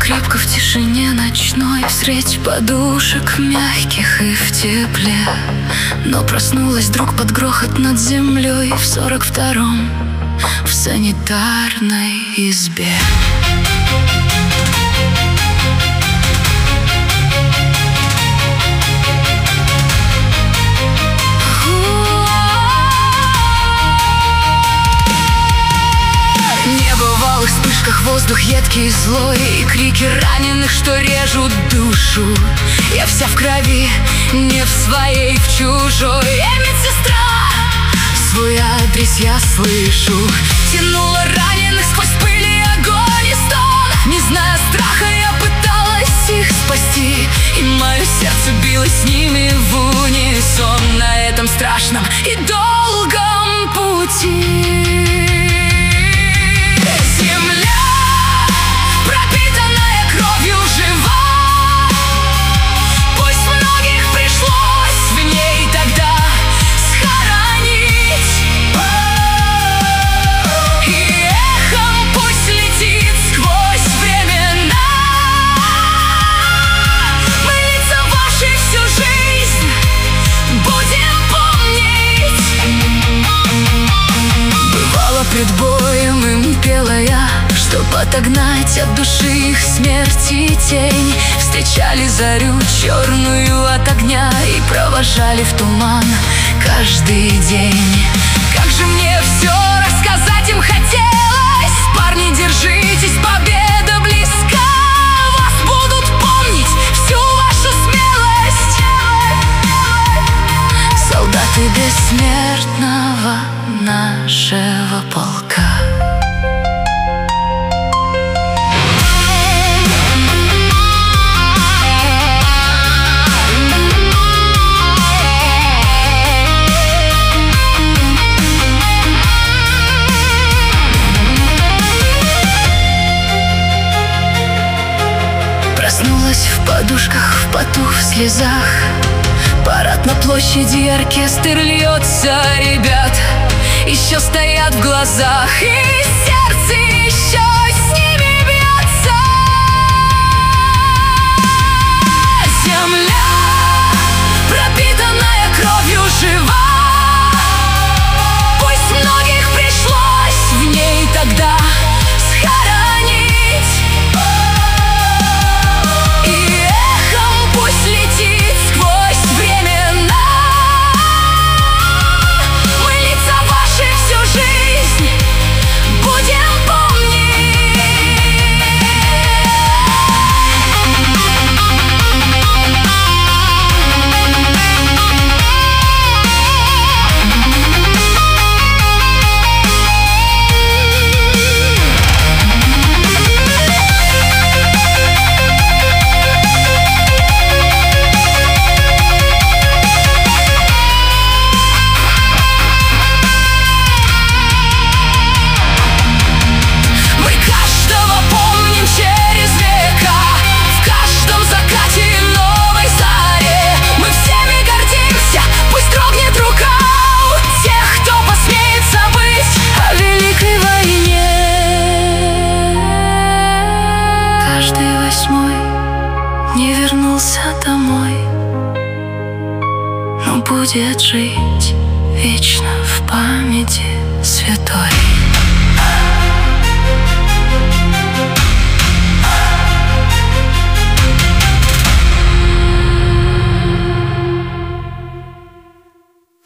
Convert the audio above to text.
крепко в тишине ночной, средь подушек мягких и в тепле. Но проснулась вдруг под грохот над землей в 42-м, в санитарной избе. В вспышках воздух едкий и злой, и крики раненых, что режут душу. Я вся в крови, не в своей, в чужой. Медсестра, свой адрес я слышу. Тянула раненых сквозь пыль и огонь и стон. Не зная страха, я пыталась их спасти, и мое сердце билось с ними в унисон на этом страшном и долгом пути. Пред боем им пела я, чтоб отогнать от души их смерть и тень. Встречали зарю черную от огня и провожали в туман каждый день. Как же мне все рассказать им хотелось. Парни, держитесь, победа близка. Вас будут помнить, всю вашу смелость. Солдаты бессмертного нашего полка. Проснулась в подушках, в поту, в слезах. Парад на площади, оркестр льется, ребят еще стоят в глазах, и сердце еще с ними бьется. Земля, пропитанная кровью, жива. Пусть многих пришлось в ней тогда схоронить, и эхом пусть летит сквозь времена. Не вернулся домой, но будет жить вечно в памяти святой.